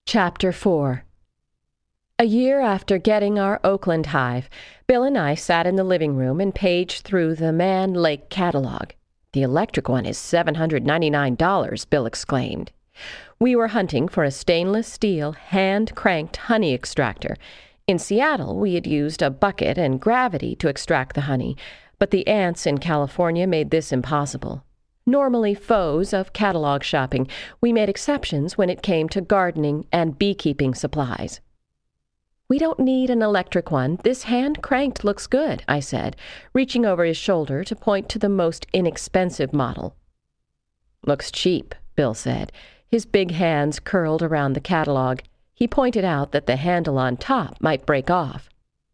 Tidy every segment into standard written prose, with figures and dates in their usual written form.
Chapter 4. A year after getting our Oakland hive, Bill and I sat in the living room and paged through the Mann Lake catalog. "The electric one is $799, Bill exclaimed. We were hunting for a stainless steel, hand-cranked honey extractor. In Seattle, we had used a bucket and gravity to extract the honey, but the ants in California made this impossible. Normally foes of catalog shopping, we made exceptions when it came to gardening and beekeeping supplies. "We don't need an electric one. This hand-cranked looks good," I said, reaching over his shoulder to point to the most inexpensive model. "Looks cheap," Bill said, his big hands curled around the catalog. He pointed out that the handle on top might break off.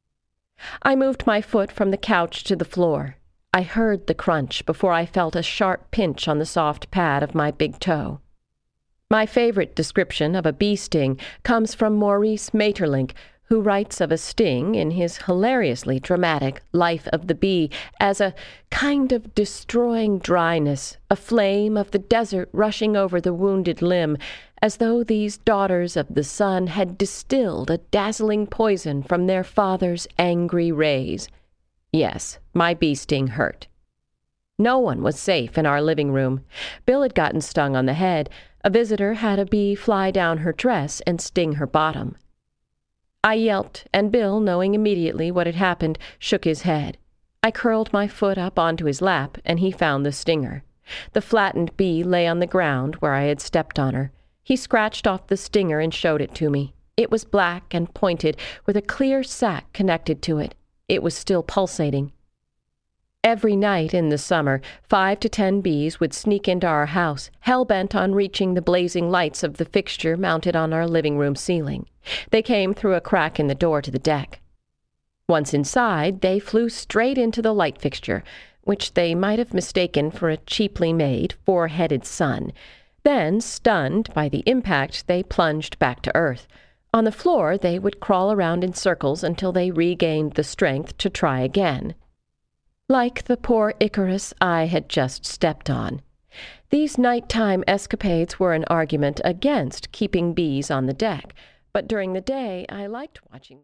I moved my foot from the couch to the floor. I heard the crunch before I felt a sharp pinch on the soft pad of my big toe. My favorite description of a bee sting comes from Maurice Maeterlinck, who writes of a sting in his hilariously dramatic Life of the Bee as a kind of destroying dryness, a flame of the desert rushing over the wounded limb, as though these daughters of the sun had distilled a dazzling poison from their father's angry rays. Yes, my bee sting hurt. No one was safe in our living room. Bill had gotten stung on the head. A visitor had a bee fly down her dress and sting her bottom. I yelped, and Bill, knowing immediately what had happened, shook his head. I curled my foot up onto his lap, and he found the stinger. The flattened bee lay on the ground where I had stepped on her. He scratched off the stinger and showed it to me. It was black and pointed, with a clear sac connected to it. It was still pulsating. Every night in the summer, 5 to 10 bees would sneak into our house, hell-bent on reaching the blazing lights of the fixture mounted on our living room ceiling. They came through a crack in the door to the deck. Once inside, they flew straight into the light fixture, which they might have mistaken for a cheaply made, four-headed sun. Then, stunned by the impact, they plunged back to earth. On the floor, they would crawl around in circles until they regained the strength to try again. Like the poor Icarus I had just stepped on. These nighttime escapades were an argument against keeping bees on the deck, but during the day I liked watching